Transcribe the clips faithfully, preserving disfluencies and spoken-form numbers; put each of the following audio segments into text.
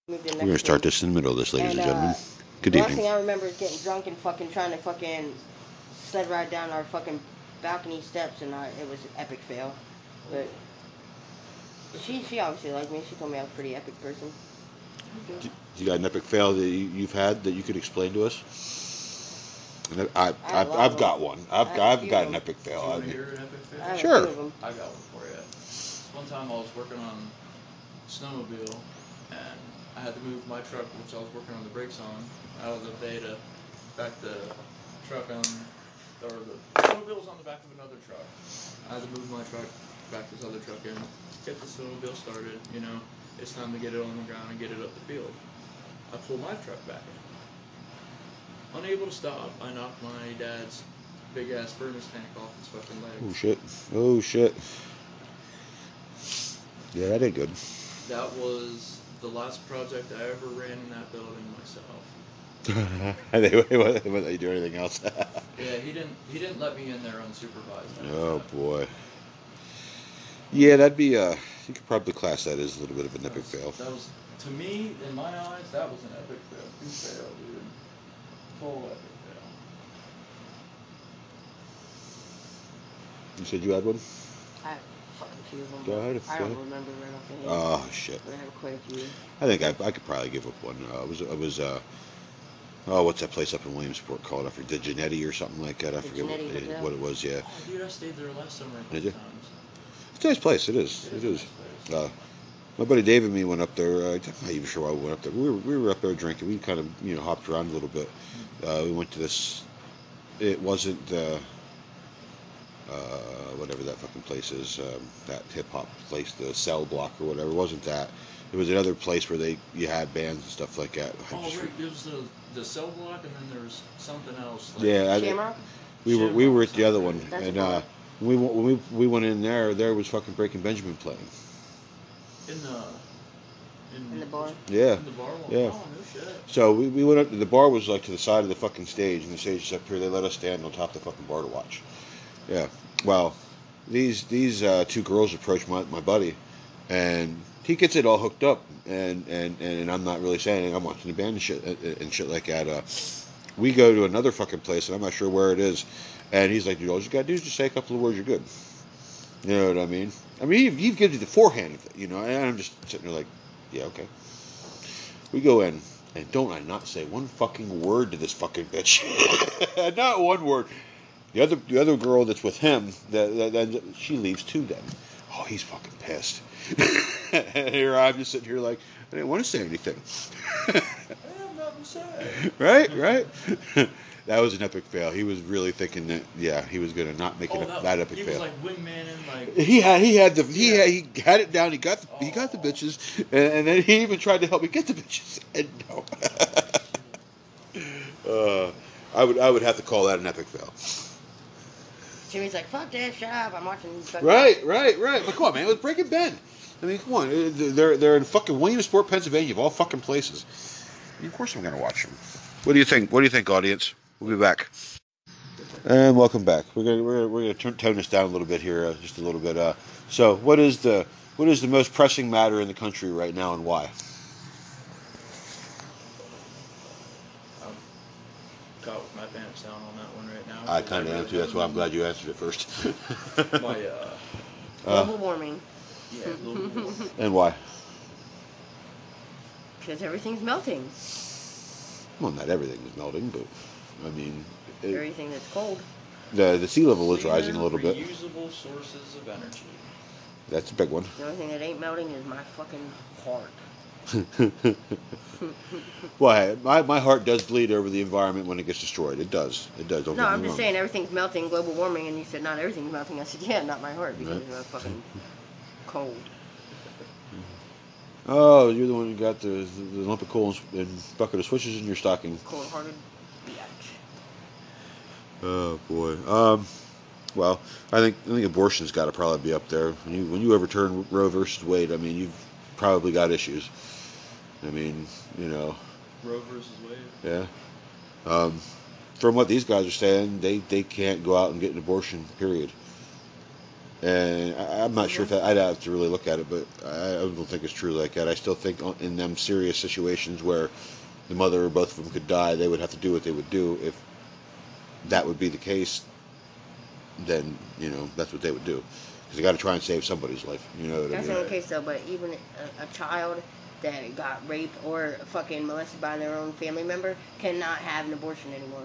Moved in We're gonna next start week. this in the middle of this, ladies And and uh, gentlemen. Good the last evening. thing I remember is getting drunk and fucking trying to fucking sled ride down our fucking balcony steps, and I, it was an epic fail. But she she obviously liked me. She told me I was a pretty epic person. Do You got an epic fail that you- you've had that you could explain to us? And I, I, I had a I've, lot of I've them. got one. I've, I have a I've few got of an them. epic Do you fail. want I to mean, hear an epic I have fail? Sure. a few of them. I got one for you. One time I was working on snowmobile, and I had to move my truck, which I was working on the brakes on, out of the bay to back the truck on, or the snowmobile was on the back of another truck. I had to move my truck, back this other truck in, get the snowmobile started. You know, it's time to get it on the ground and get it up the field. I pull my truck back in. Unable to stop, I knocked my dad's big ass furnace tank off his fucking leg. oh shit. Oh shit. Yeah, that ain't good. That was the last project I ever ran in that building myself. they, they won't they won't let you do anything else. Yeah, he didn't. He didn't let me in there unsupervised. Oh boy. Yeah, that'd be. Uh, you could probably class that as a little bit of an That epic was, fail. that was, to me, in my eyes, that was an epic fail. You fail, dude. Full epic fail. You said you had one? I have fucking few of them. Go ahead. I Go don't ahead. remember right off the head. Oh shit. But I have quite a few. I think I, I could probably give up one. Uh, it was it was uh oh what's that place up in Williamsport called? I forget, the Genetti or something like that. I The forget what Genetti it, Hotel? what it was. Yeah, Oh, dude, I stayed there last summer a couple Did you? times. it's a nice place. It is. It a is. nice place. Uh, my buddy Dave and me went up there. Uh, I'm not even sure why we went up there. We were we were up there drinking. We kind of you know hopped around a little bit. Uh, we went to this. It wasn't the. Uh, whatever that fucking place is, um, that hip hop place, the Cell Block or whatever. It wasn't that. It was another place where they you had bands and stuff like that. I Oh, just- right. There was the, the cell block, and then there was something else. Like, yeah, I, Shamrock? we were we were at the Shamrock, other one, That's a and bar. uh, we when we we went in there. There was fucking Breaking Benjamin playing. In the. In, In the bar? Yeah. In the bar? Yeah. Oh, no shit. So we, we went up. The bar was like to the side of the fucking stage, and the stage is up here. They let us stand on top of the fucking bar to watch. Yeah. Well, these these uh, two girls approach my, my buddy, and he gets it all hooked up, and, and, and I'm not really saying anything. I'm watching the band and shit and shit like that. Uh, we go to another fucking place, and I'm not sure where it is, and he's like, dude, all you gotta do is just say a couple of words, you're good. You know what I mean? I mean, he, he gives you the forehand of it, you know, and I'm just sitting there like, yeah, okay. We go in, and don't I not say one fucking word to this fucking bitch? Not one word. The other the other girl that's with him, that, that, that she leaves too. Then, oh, he's fucking pissed. And here I'm just sitting here like I didn't want to say anything. I have nothing to say. Right, right. That was an epic fail. He was really thinking that yeah, he was gonna not make Oh, it that, that epic he fail. was like wingmaning, like. He had he had the he Yeah. had, he had it down. He got the, he got the Oh. bitches, and, and then he even tried to help me get the bitches. And no, uh, I would I would have to call that an epic fail. Jimmy's like, fuck that, shut up. I'm watching. fucking- Right, right, right. But come on, man, it was Breaking Ben. I mean, come on, uh, they're they're in fucking Williamsport, Pennsylvania, of all fucking places. I mean, of course, I'm gonna watch them. What do you think? What do you think, audience? We'll be back. And welcome back. We're gonna we're, we're gonna turn, tone this down a little bit here, uh, just a little bit. Uh, so, what is the what is the most pressing matter in the country right now, and why? Got with my pants down on that one right now. I kind of am too. That's why I'm glad you answered it first. My, uh, Uh, Global warming. yeah, global warming. and why? Because everything's melting. Well, not everything is melting, but I mean, it, Everything that's cold. the the sea level is Cleaner, rising a little bit. Reusable sources of energy. That's a big one. The only thing that ain't melting is my fucking heart. Well, hey, my, my heart does bleed over the environment when it gets destroyed. It does. It does. Don't No, get me I'm just wrong. saying everything's melting, global warming, and you said not everything's melting. I said, yeah, not my heart, because Right. it's uh, fucking cold. Oh, you're the one who got the, the, the lump of coal and, and bucket of switches in your stocking. Cold-hearted bitch. Oh boy. Um. Well, I think I think abortion's got to probably be up there. When you when you overturn Roe versus Wade, I mean, you've probably got issues. I mean, you know, Roe versus Wade. yeah. Um, from what these guys are saying, they, they can't go out and get an abortion. Period. And I, I'm not sure if that, I'd have to really look at it, but I, I don't think it's true like that. I still think in them serious situations where the mother or both of them could die, they would have to do what they would do. If that would be the case, then, you know, that's what they would do. Because they got to try and save somebody's life. You know what That's I the mean? only case though, but even a, a child that got raped or fucking molested by their own family member cannot have an abortion anymore.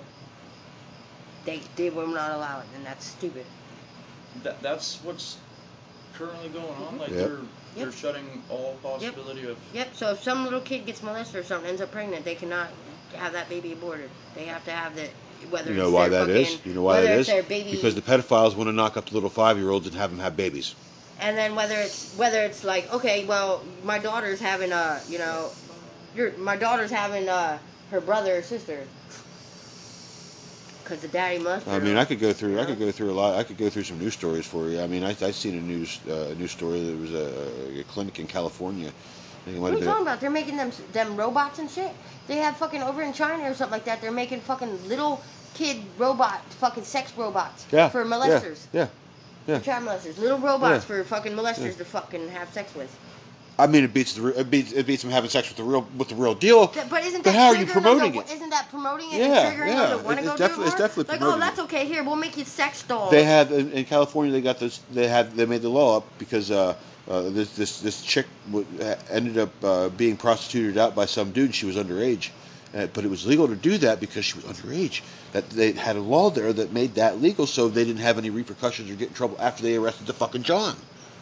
They they will not allow it, and that's stupid. That that's what's currently going on. Like Yep. they're they're Yep. shutting all possibility of. Yep. So if some little kid gets molested or something, ends up pregnant, they cannot have that baby aborted. They have to have the whether You know it's why their that fucking, is? You know why whether that it's is? their baby, Because the pedophiles want to knock up the little five-year-olds and have them have babies. and then whether it's whether it's like, okay, well, my daughter's having a, you know, your my daughter's having uh her brother or sister, because the daddy must. I mean, I could go through. I could go through a lot. I could go through some news stories for you. I mean, I I seen a news uh, news story. There was a, a clinic in California. I think it might What are have you been. talking about? They're making them them robots and shit. They have fucking over in China or something like that. They're making fucking little kid robot, fucking sex robots Yeah, for molesters. Yeah, yeah. For child molesters, little robots Yeah. for fucking molesters Yeah. to fucking have sex with. I mean, it beats the re- it beats it beats them having sex with the real with the real deal. Th- But isn't But that how are you triggering them promoting to, it? Isn't that promoting it Yeah, and triggering yeah. them to want to It's go definitely- do it's more? definitely Like, oh, promoting that's it. okay. Here, we'll make you sex dolls. They had in, in California. They got this. They had they made the law up because uh, uh, this this this chick w- ended up uh, being prostituted out by some dude. She was underage, uh, but it was legal to do that because she was underage. That they had a law there that made that legal, so they didn't have any repercussions or get in trouble after they arrested the fucking John.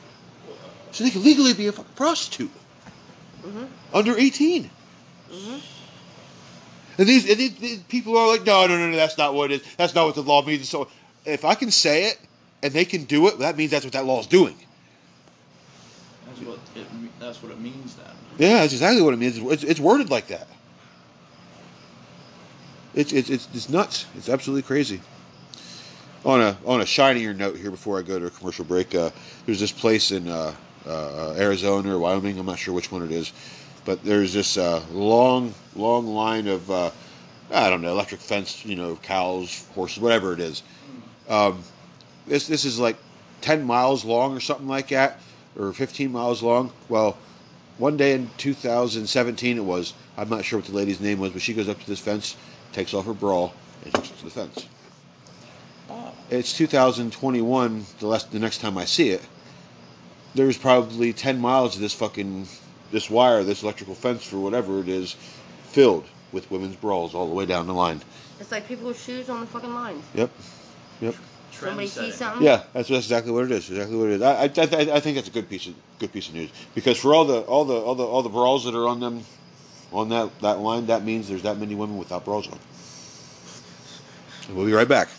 So they could legally be a fucking prostitute Mm-hmm. under eighteen. Mm-hmm. And these, and these, these people are like, no, no, no, no, that's not what it is. That's not what the law means. So if I can say it and they can do it, that means that's what that law is doing. That's what it. me- That's what it means then. Yeah, that's exactly what it means. It's, it's worded like that. It's, it's it's it's nuts. It's absolutely crazy. On a on a shinier note here, before I go to a commercial break, uh, there's this place in uh, uh, Arizona or Wyoming. I'm not sure which one it is, but there's this uh, long long line of uh, I don't know, electric fence, you know, cows, horses, whatever it is. Um, this this is like ten miles long or something like that, or fifteen miles long. Well, one day in two thousand seventeen it was. I'm not sure what the lady's name was, but she goes up to this fence, takes off her bra, and hooks it to the fence. Oh. It's two thousand twenty-one. The last, the next time I see it, there's probably ten miles of this fucking this wire, this electrical fence for whatever it is, filled with women's bras all the way down the line. It's like people with shoes on the fucking line. Yep, yep. Somebody Trend sees setting. something. Yeah, that's, that's exactly what it is. Exactly what it is. I, I, I, I think that's a good piece of good piece of news because for all the all the all the all the bras that are on them, on that, that line, that means there's that many women without bras on. And we'll be right back.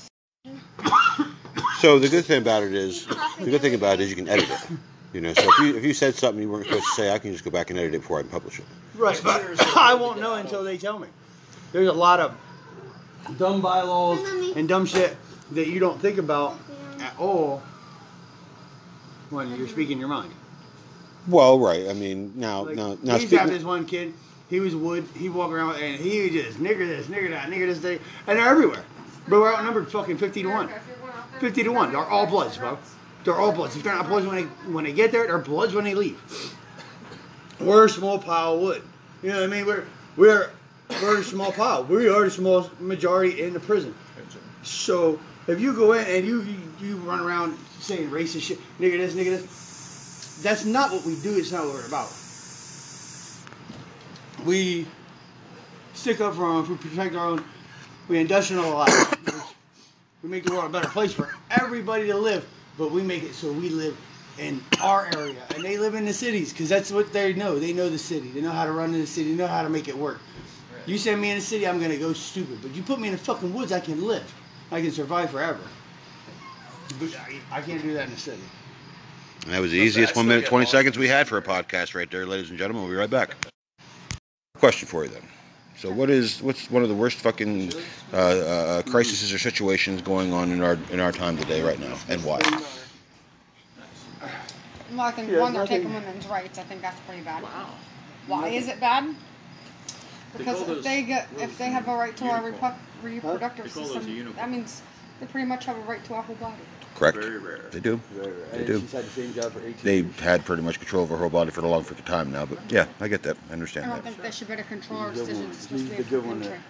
So the good thing about it is, the good thing about it is you can edit it. You know, so if you if you said something you weren't supposed to say, I can just go back and edit it before I can publish it. Right, but I won't know until they tell me. There's a lot of dumb bylaws and dumb shit that you don't think about at all when you're speaking your mind. Well, right. I mean, now Like, now now we used to have speaking. this one kid. He was wood. He walk around and he would just nigger this, nigger that, nigger this, thing, and they're everywhere. But we're outnumbered fucking fifty to one. Fifty to one. They're all bloods, bro. They're all bloods. If they're not bloods when they when they get there, they're bloods when they leave. We're a small pile of wood. You know what I mean? We're we're we're a small pile. We are the small majority in the prison. So if you go in and you you, you run around saying racist shit, nigger this, nigger this, that's not what we do. It's not what we're about. We stick up for our own, we protect our own, we industrialize. We make the world a better place for everybody to live, but we make it so we live in our area and they live in the cities because that's what they know. They know the city. They know how to run in the city. They know how to make it work. You send me in the city, I'm gonna go stupid. But you put me in the fucking woods, I can live. I can survive forever. But I, I can't do that in the city. And that was the Okay, easiest I one still minute get twenty lost. seconds we had for a podcast right there, ladies and gentlemen. We'll be right back. Question for you then. So, what is what's one of the worst fucking uh, uh, crises or situations going on in our in our time today right now, and why? Well, I think Yeah, one, they're nothing- taking women's rights. I think that's pretty bad. Wow. Why is it bad? They call Because those if they get, if they have a right to our unicorn. repu- reproductive They call those a system, unicorn. that means They pretty much have a right to a whole body. Correct. Very rare. They do. Very rare. They And do. she's had the same job for eighteen They years. had pretty much control of her whole body for a long freaking time now. But yeah, I get that. I I understand don't that. think they should be able to control our She's the good decisions. It's one. supposed to be She's a the good one country.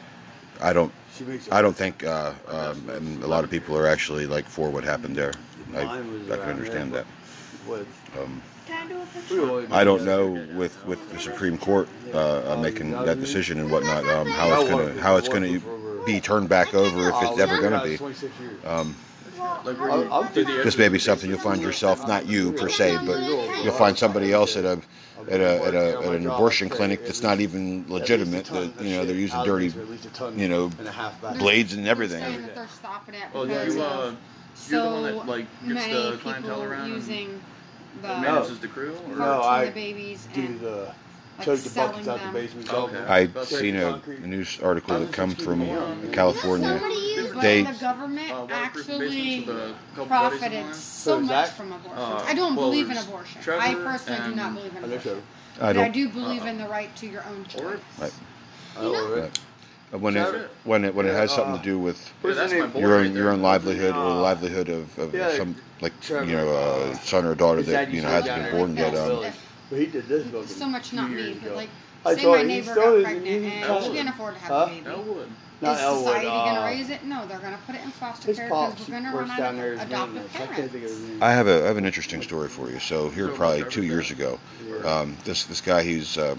I don't. She makes I don't think. Uh, um, and a lot of people are actually like for what happened there. I, Mine was I can around understand there, that. With, Um, Can I do a we picture? always I don't did know that. with, with the Supreme Court uh, uh, making that decision and whatnot, um, how it's gonna how it's gonna be turned back over if it's ever gonna be. twenty-six years. Um, Like I'll- we're I'll through the this may be something you'll find yourself, not you per se, but you'll find somebody else at a at a at, a, at an abortion clinic that's not even legitimate. That you know they're using dirty, you know, blades and They're everything. saying that they're stopping it Oh, because you, uh, of you're the so one that like gets many the clientele people around using the and No. manages the crew? Or? No, parts I from the babies do and the like tote the selling buckets out the them. basement. Okay. I've seen a, a news article that come from California. But They- the government Uh, waterproof basements actually with a couple buddies of profited mine. so So is much that- from abortion. Uh, I don't well, believe in there's abortion. Trevor I personally do not and- believe in I think abortion. so. I But I don't. do believe Uh, in the right to your own choice. Or Oh, really? When it when it when it has something to do with yeah, What's that's the my name? boy your right own there. your own livelihood or the Uh, livelihood of, of yeah, some like Trevor, you know a uh, son or daughter his that dad you know used to hasn't live been down born there. yet. Um, If- But he did this fucking so much not few me, years but ago. like I say told my you, he neighbor still got is, pregnant and he and told she me. can't afford to have Huh? a baby. Elwood. Not Is Elwood. society uh, gonna raise it? No, they're gonna put it in foster His care pops because we're gonna works run down out there of as adoptive maintenance. I can't parents. think of his name. I have a I have an interesting story for you. So here probably two years ago, um, this this guy he's um,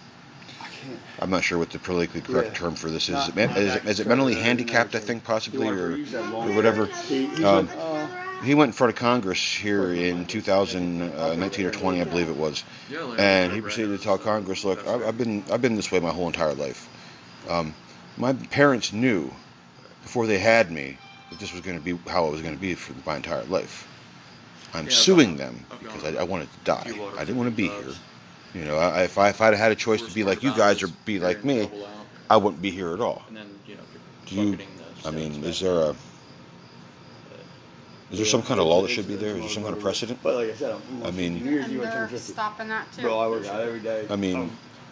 I can't. I'm not sure what the politically correct Yeah. term for this is. Not- Is it, men- not is, it, that is it mentally Trevor, handicapped? I everything. think possibly, You wanna or use that or long- whatever. He, he's Um, like, uh, He went in front of Congress here in two thousand nineteen or twenty, I believe it was, Yeah, like, and he right, proceeded right. to tell Congress, "Look, I've, I've been I've been this way my whole entire life. Um, my parents knew before they had me that this was going to be how it was going to be for my entire life. I'm Yeah, suing but- them okay. because I, I wanted to die. Few waters, I didn't want to be few here. gloves. You know, I, if I if I'd had a choice to be like you guys or be like me, I wouldn't be here at all. And then, you know, Do you? bucketing the I mean, stats is back. there a is there some kind of law that should be there? Is there some kind of precedent? But like I said, I'm, I mean- New Year's And Eve I they're turned fifty. stopping that too. Bro, I work out every day. I mean, Um,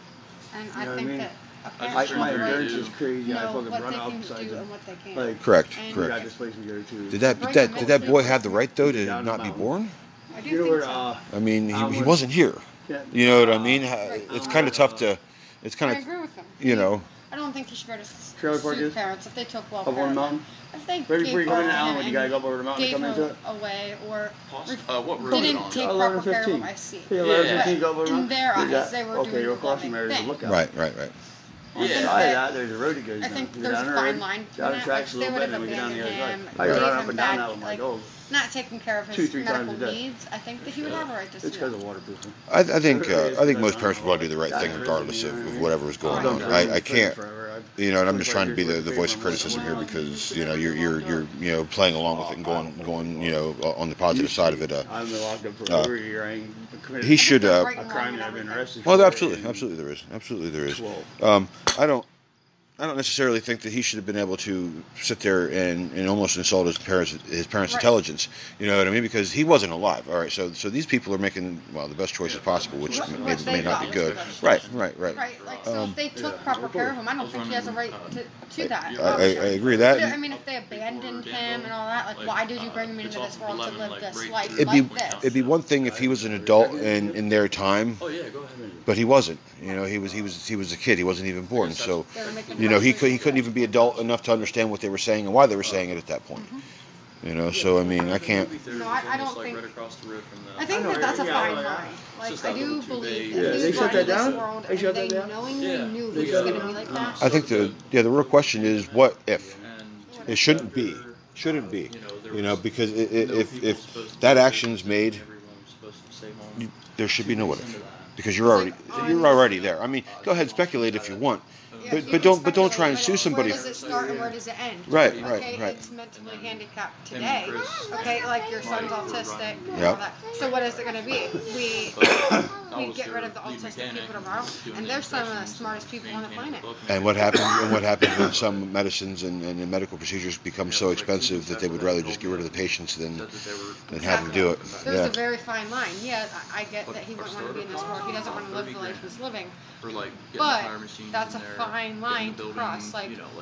and you I know what I think mean? that a I parent my, just should my turned right endurance thirty-two. is crazy. I know fucking what run they can upside do down. and what they can't. Like, correct, And- we got correct. this place we go to. Did that did that did that boy have the right though to not be born? I do You know think where, so. uh, I mean, he, Um, he wasn't here. yeah, You know what I uh, mean? It's kind of tough to. It's I kind of agree with them. you know. I don't think you should go to s- Trailer park sue is? parents if they took well Up on care the of them. mountain? If they Right before gave you come birth into to Allenwood, him you gotta go and up over the mountain to gave come him into it? away or Poss- re- uh, what road is it didn't on? take eleven proper care of fifteen. him, I see. Yeah, eleven Yeah. fifteen, go over the In mountain. their You eyes, got- they were okay, doing you're the across from loving there, there's a thing. lookout. Right, right, right. On the think side of that- that, there's a road that goes I down. think You go there's down a the fine road, line. down the Like, tracks a they little would bit, have and we go down the other abandoned side. him, I can gave run him up and down bad, that with my like, dog. not taking care of Two, his three medical times a day. needs. I think that he would have a right to It's sue. because of waterproofing. I, I think uh, I think most parents would want to do the right thing regardless of, of whatever is going on. I, I can't. You know, and I'm just trying to be the, the voice of criticism here because you know you're you're you're you know playing along with it and going going you know on the positive side of it. Uh, I've been locked up for Uh, over a year. I ain't committed he should. Uh, Right a and crime wrong that I've and been everything. arrested well, for. absolutely, absolutely there is, absolutely there is. Well, Um, I don't. I don't necessarily think that he should have been able to sit there and, and almost insult his parents his parents' Right. intelligence. You know what I mean? Because he wasn't alive. All right. So so these people are making well the best choices possible, which What- may, what may they not be thought good. was best. Right. Right. Right. Right, like, so Um, if they took proper care of him, I don't think he has a right to, to that. I, I, I agree But, that. I mean, if they abandoned him and all that, like, why did you bring me into this world to live this life It'd be like this? it'd be one thing if he was an adult in, in their time, Oh yeah, go ahead. but he wasn't. You know, he was he was he was a kid. He wasn't even born. So They were making you know, he right could he couldn't even be adult enough to understand what they were saying and why they were saying it at that point. You know, so I mean, I can't. No, I- I don't like think- Right across the road from the, I think I know, that that's a yeah, fine yeah. line. Like, just I that do little too believe vague. if Yeah, he they was shut brought that into this down? world They and shut they that down? knowingly Yeah. knew They he was shut going it to be down? like that. I think the yeah the real question is what if. And It shouldn't be. Shouldn't be. there You know, was because i- i- no if people if supposed to that be action's there, made, everyone was supposed to stay home. you, there should be no what Into if. that. Because you're already you're already there. I mean, go ahead and speculate if you want, Yeah, but you but can don't but don't try and speculate, sue but somebody. Where does it start and where does it end? Right, Okay, right, right. it's mentally handicapped Him and today. Chris, Okay, like your son's Mike, autistic. and Yep. all that. So what is it going to be? We I we was get rid their of the lead autistic mechanic people tomorrow, doing and the they're some of the inspections, smartest people on the maintaining planet. book And what management. happens and what happens when some medicines and, and medical procedures become so expensive that they would rather just get rid of the patients than Said that they were- than have them do it. There's Yeah. a very fine line. Yeah, I I get that he wouldn't want to be in this world. He doesn't want to live the life he's living. For like getting But the tire machines that's in a there, fine getting line the to building, cross, like, you know, like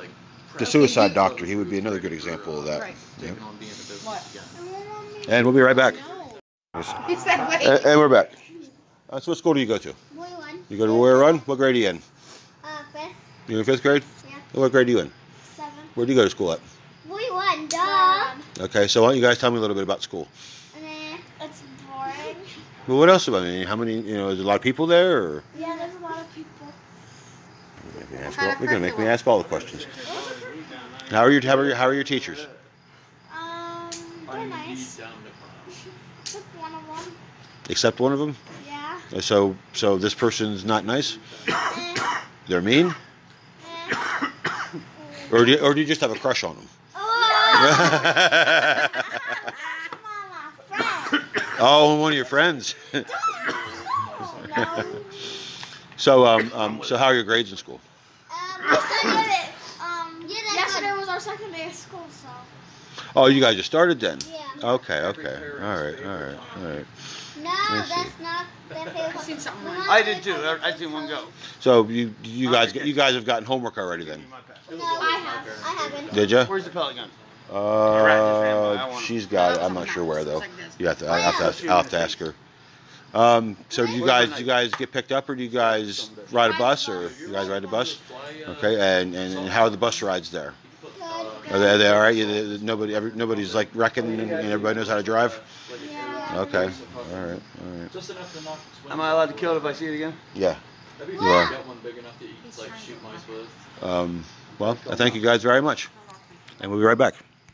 the suicide doctor. He would be another good example of that. Right. Yeah. taking on being a business What? again. And we'll be right back. No. He said wait. And, and we're back. Uh, so what school do you go to? Boy one. You go to Warrior Run? What grade are you in? Uh, fifth. You're in fifth grade? Yeah. What grade are you in? Seven. Where do you go to school at? Boy one. Duh. Okay, so why don't you guys tell me a little bit about school? Nah, it's boring. Well, what else about it? How many, you know, is there a lot of people there? Or? Yeah, there's a lot of people. You're going to make me ask all the questions. How are your, how are your, how are your teachers? Um, they're nice. Just one of them. Except one of them? Yeah. So, so this person's not nice? Eh, They're mean? eh. Or do you, or do you just have a crush on them? Oh! Mama, friend. Oh, one of your friends. No. So, um, um, so how are your grades in school? Um, we still did it. Um, yesterday was our second day of school, so. Oh, you guys just started then? Yeah. Okay, okay. All right, all right, all right. No, I see. that's not their favorite. I've seen something We're like not I did too. their I I seen one go. So you you guys you guys have gotten homework already then? No, I have. I haven't. Did you? Where's the pellet gun? Uh, she's got it. I'm not sure where though. You have to. I have to. Ask, I'll have to ask her. Um, so do you guys do you guys get picked up or do you guys ride a bus or you guys ride a bus? Okay, and and, and how are the bus rides there? Are they, are they all right? You, nobody every, nobody's like wrecking and, and everybody knows how to drive. Yeah. Okay, all right, all right. Just enough to knock its window. Am I allowed to kill it if I see it again? Yeah. That'd be You are. fun. Get one big enough that you could like shoot mice with. Um, well, I thank you guys very much, and we'll be right back.